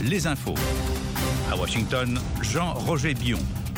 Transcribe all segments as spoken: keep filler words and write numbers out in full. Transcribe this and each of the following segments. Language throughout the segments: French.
les infos. À Washington, Jean-Roger Bion.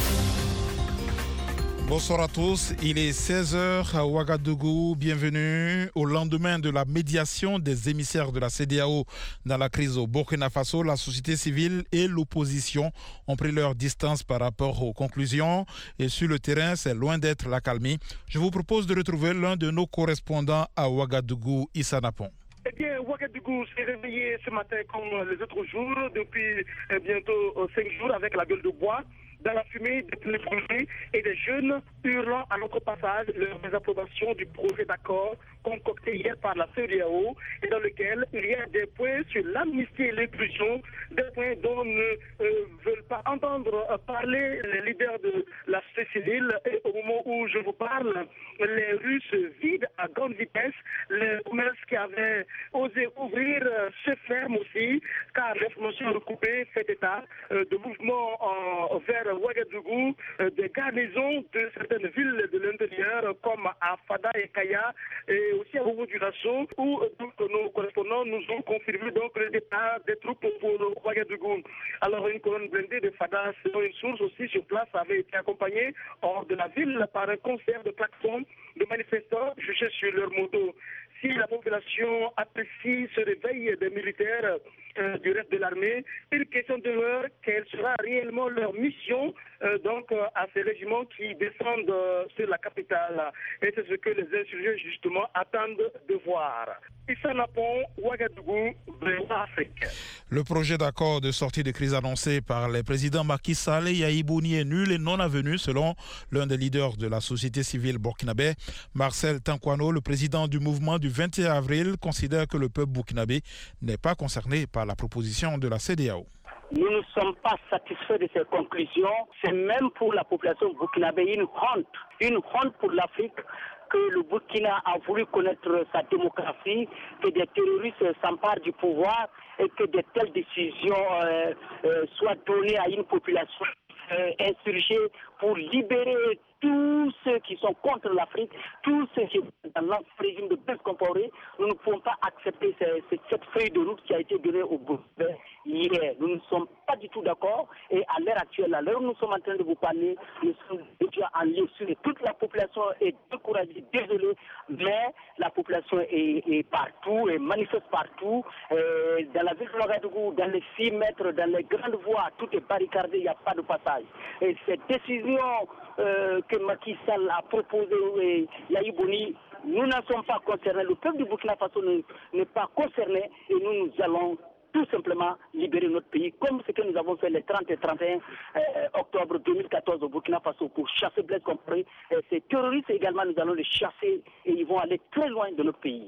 Bonsoir à tous, il est seize heures à Ouagadougou. Bienvenue. Au lendemain de la médiation des émissaires de la C D A O dans la crise au Burkina Faso, la société civile et l'opposition ont pris leur distance par rapport aux conclusions. Et sur le terrain, c'est loin d'être l'accalmie. Je vous propose de retrouver l'un de nos correspondants à Ouagadougou, Issa Napon. Eh bien, Ouagadougou s'est réveillé ce matin comme les autres jours, depuis eh, bientôt cinq jours avec la gueule de bois, dans la fumée des pneus brûlés et des jeunes hurlant à notre passage leur désapprobation du projet d'accord concocté hier par la C D A O et dans lequel il y a des points sur l'amnistie et l'inclusion, des points dont ne euh, veulent pas entendre euh, parler les leaders de la société civile. Et au moment où je vous parle, les rues se vident à grande vitesse, les commerces qui avaient osé ouvrir euh, se ferment aussi, car l'information recoupée fait état euh, de mouvements euh, vers Ouagadougou, euh, des garnisons de certaines villes de l'intérieur comme à Fada et Kaya et aussi à Bobo du Lasso, où euh, donc, nos correspondants nous ont confirmé donc le départ des troupes pour Ouagadougou. Alors une colonne blindée de Fada, selon une source aussi sur place, avait été accompagnée hors de la ville par un concert de klaxons de manifestants jugés sur leur moto. Si la population apprécie ce réveil des militaires euh, du reste de l'armée, une question demeure, quelle sera réellement leur mission euh, donc euh, à ces régiments qui descendent euh, sur la capitale. Et c'est ce que les insurgés justement attendent de voir. Issa Napon, Ouagadougou, Afrique. Le projet d'accord de sortie de crise annoncé par les présidents Macky Sall et Yahi Bouni est nul et non avenu selon l'un des leaders de la société civile burkinabé, Marcel Tankwano, le président du mouvement du vingt et un avril, considère que le peuple burkinabé n'est pas concerné par la proposition de la C D A O. Nous ne sommes pas satisfaits de ces conclusions. C'est même pour la population burkinabé une honte, une honte pour l'Afrique que le Burkina a voulu connaître sa démocratie, que des terroristes s'emparent du pouvoir et que de telles décisions euh, euh, soient données à une population euh, insurgée pour libérer tous ceux qui sont contre l'Afrique, tous ceux qui sont dans l'ancien régime de Blaise Compaoré. Nous ne pouvons pas accepter cette, cette feuille de route qui a été donnée au gouvernement hier. Nous ne sommes pas du tout d'accord et à l'heure actuelle, à l'heure où nous sommes en train de vous parler, nous sommes déjà en lieu sûr et toute la population est découragée, désolée, mais la population est, est partout et manifeste partout. Euh, dans la ville de Ouagadougou, dans les six mètres, dans les grandes voies, tout est barricadé, il n'y a pas de passage. Et cette décision euh, que Macky Sall a proposée et Yahi Bouni, nous n'en sommes pas concernés. Le peuple du Burkina Faso n'est pas concerné et nous, nous allons tout simplement libérer notre pays, comme ce que nous avons fait les trente et trente et un euh, octobre deux mille quatorze au Burkina Faso pour chasser Blaise Compaoré. Ces terroristes également, nous allons les chasser et ils vont aller très loin de notre pays.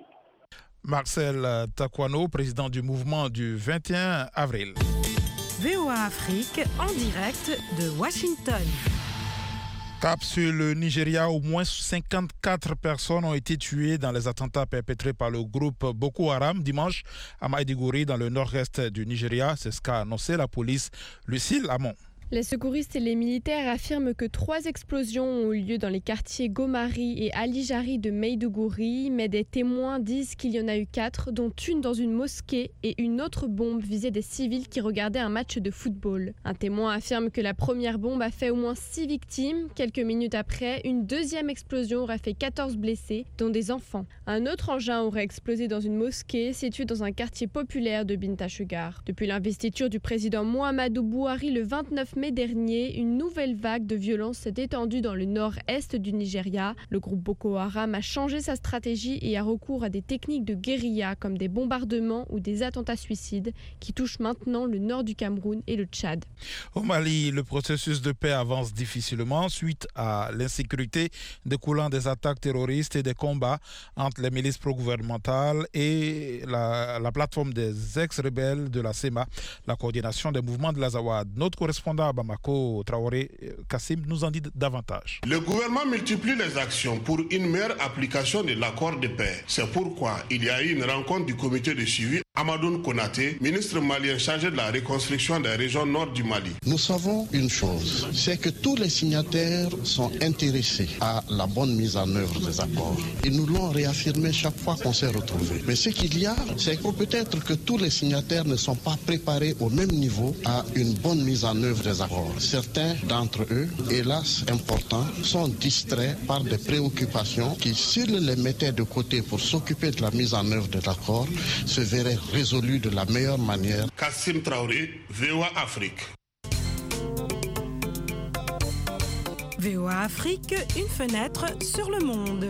Marcel Tankwano, président du mouvement du vingt et un avril. V O A Afrique en direct de Washington. Cap sur le Nigeria, au moins cinquante-quatre personnes ont été tuées dans les attentats perpétrés par le groupe Boko Haram dimanche à Maïdougouri dans le nord-est du Nigeria. C'est ce qu'a annoncé la police. Lucille Amon. Les secouristes et les militaires affirment que trois explosions ont eu lieu dans les quartiers Gomari et Alijari de Maïdougouri, mais des témoins disent qu'il y en a eu quatre, dont une dans une mosquée et une autre bombe visait des civils qui regardaient un match de football. Un témoin affirme que la première bombe a fait au moins six victimes. Quelques minutes après, une deuxième explosion aurait fait quatorze blessés, dont des enfants. Un autre engin aurait explosé dans une mosquée située dans un quartier populaire de Binta-Chegar. Depuis l'investiture du président Muhammadu Buhari le vingt-neuf mai dernier, une nouvelle vague de violence s'est étendue dans le nord-est du Nigeria. Le groupe Boko Haram a changé sa stratégie et a recours à des techniques de guérilla comme des bombardements ou des attentats suicides qui touchent maintenant le nord du Cameroun et le Tchad. Au Mali, le processus de paix avance difficilement suite à l'insécurité découlant des attaques terroristes et des combats entre les milices pro-gouvernementales et la, la plateforme des ex-rebelles de la C E M A, la coordination des mouvements de l'Azawad. Notre correspondant à Bamako, Traoré Kassim, nous en dit davantage. Le gouvernement multiplie les actions pour une meilleure application de l'accord de paix. C'est pourquoi il y a eu une rencontre du comité de suivi Amadoun Konaté, ministre malien chargé de la reconstruction des régions nord du Mali. Nous savons une chose, c'est que tous les signataires sont intéressés à la bonne mise en œuvre des accords. Ils nous l'ont réaffirmé chaque fois qu'on s'est retrouvés. Mais ce qu'il y a, c'est que peut-être que tous les signataires ne sont pas préparés au même niveau à une bonne mise en œuvre des accords. Certains d'entre eux, hélas importants, sont distraits par des préoccupations qui, s'ils les mettaient de côté pour s'occuper de la mise en œuvre de l'accord, se verraient résolues de la meilleure manière. Kassim Traoré, V O A Afrique. V O A Afrique, une fenêtre sur le monde.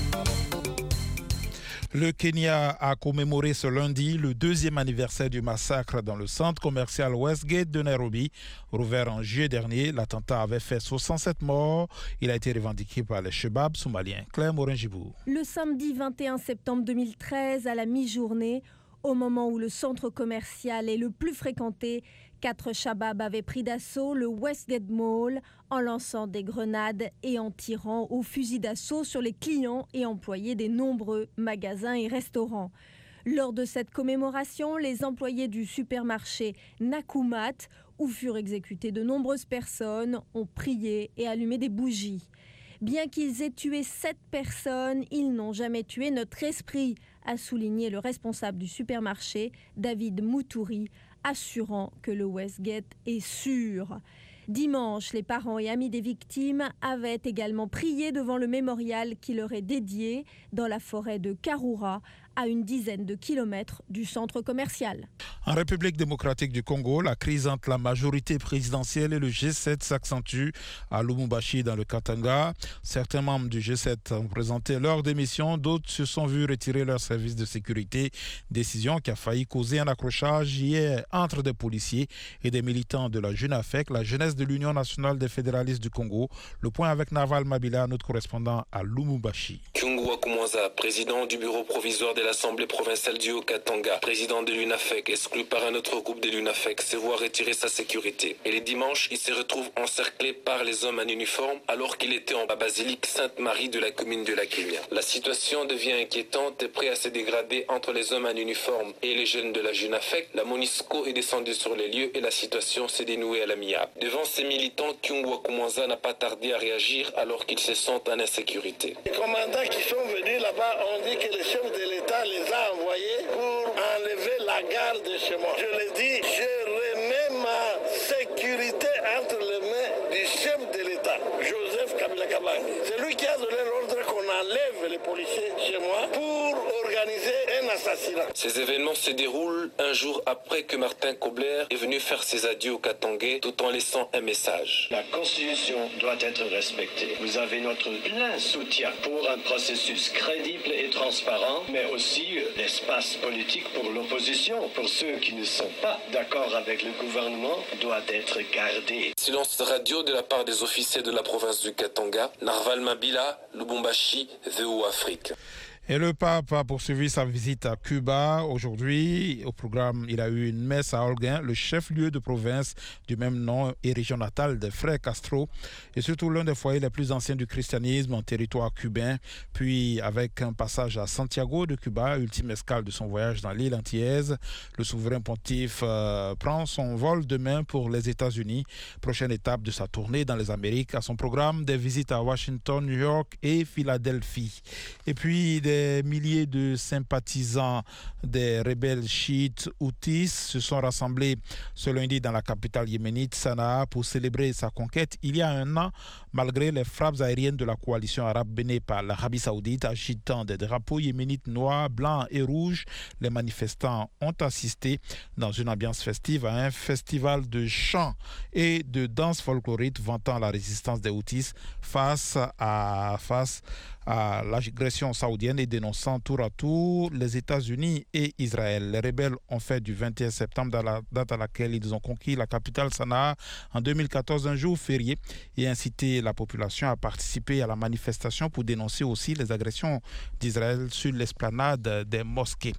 Le Kenya a commémoré ce lundi le deuxième anniversaire du massacre dans le centre commercial Westgate de Nairobi. Rouvert en juillet dernier, l'attentat avait fait soixante-sept morts. Il a été revendiqué par les Chebabs somaliens. Claire Morin-Gibou. Le samedi vingt et un septembre deux mille treize, à la mi-journée, au moment où le centre commercial est le plus fréquenté, quatre Shababs avaient pris d'assaut le Westgate Mall en lançant des grenades et en tirant au fusil d'assaut sur les clients et employés des nombreux magasins et restaurants. Lors de cette commémoration, les employés du supermarché Nakumatt, où furent exécutées de nombreuses personnes, ont prié et allumé des bougies. Bien qu'ils aient tué sept personnes, ils n'ont jamais tué notre esprit, a souligné le responsable du supermarché, David Moutouri, assurant que le Westgate est sûr. Dimanche, les parents et amis des victimes avaient également prié devant le mémorial qui leur est dédié dans la forêt de Karura, à une dizaine de kilomètres du centre commercial. En République démocratique du Congo, la crise entre la majorité présidentielle et le G sept s'accentue à Lubumbashi dans le Katanga. Certains membres du G sept ont présenté leur démission, d'autres se sont vus retirer leur service de sécurité. Décision qui a failli causer un accrochage hier entre des policiers et des militants de la JUNAFEC, la jeunesse de l'Union nationale des fédéralistes du Congo. Le point avec Naval Mabila, notre correspondant à Lubumbashi. Kyungwa Kumwanza, président du bureau provisoire de l'Assemblée provinciale du Haut-Katanga, président de l'UNAFEC, exclu par un autre groupe de l'UNAFEC, se voit retirer sa sécurité. Et les dimanches, il se retrouve encerclé par les hommes en uniforme alors qu'il était en basilique Sainte-Marie de la commune de la Kenya. La situation devient inquiétante et prête à se dégrader entre les hommes en uniforme et les jeunes de la JUNAFEC. La MONUSCO est descendue sur les lieux et la situation s'est dénouée à l'amiable. Devant ces militants, Kyungwa Kumwanza n'a pas tardé à réagir alors qu'ils se sentent en insécurité. Les commandants qui sont venus là-bas ont dit que le chef de l'État les a envoyés pour enlever la garde de chez moi. Je l'ai dit, je remets ma sécurité entre les mains du chef de l'État, Joseph Kabila Kabange. C'est lui qui a donné l'ordre qu'on enlève les policiers chez moi pour organiser un assassinat. Ces événements se déroulent un jour après que Martin Kobler est venu faire ses adieux au Katangais tout en laissant un message. La Constitution doit être respectée. Vous avez notre plein soutien pour un processus crédible et transparent, mais aussi l'espace politique pour l'opposition, pour ceux qui ne sont pas d'accord avec le gouvernement, doit être gardé. Silence radio de la part des officiers de la province du Katanga. Narval Mabila, Lubumbashi, V O A Afrique. Et le pape a poursuivi sa visite à Cuba. Aujourd'hui, au programme, il a eu une messe à Holguin, le chef-lieu de province du même nom et région natale des frères Castro, et surtout l'un des foyers les plus anciens du christianisme en territoire cubain. Puis, avec un passage à Santiago de Cuba, ultime escale de son voyage dans l'île antillaise, le souverain pontife euh, prend son vol demain pour les États-Unis. Prochaine étape de sa tournée dans les Amériques. À son programme, des visites à Washington, New York et Philadelphie. Et puis, des Des milliers de sympathisants des rebelles chiites houthis se sont rassemblés ce lundi dans la capitale yéménite Sanaa pour célébrer sa conquête il y a un an, malgré les frappes aériennes de la coalition arabe menée par l'Arabie saoudite agitant des drapeaux yéménites noirs, blancs et rouges. Les manifestants ont assisté dans une ambiance festive à un festival de chants et de danse folklorique vantant la résistance des houthis face à face à l'agression saoudienne et dénonçant tour à tour les États-Unis et Israël. Les rebelles ont fait du vingt et un septembre, dans la date à laquelle ils ont conquis la capitale Sanaa en deux mille quatorze, un jour férié, et incité la population à participer à la manifestation pour dénoncer aussi les agressions d'Israël sur l'esplanade des mosquées.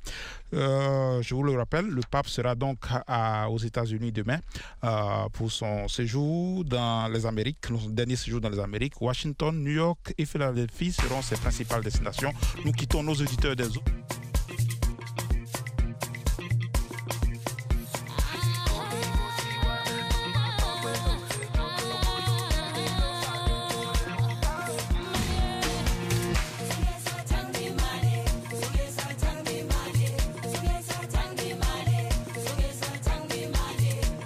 Euh, je vous le rappelle, le pape sera donc à, aux États-Unis demain euh, pour son séjour dans les Amériques, son dernier séjour dans les Amériques. Washington, New York et Philadelphie seront ses principales destinations. Nous quittons nos auditeurs des autres.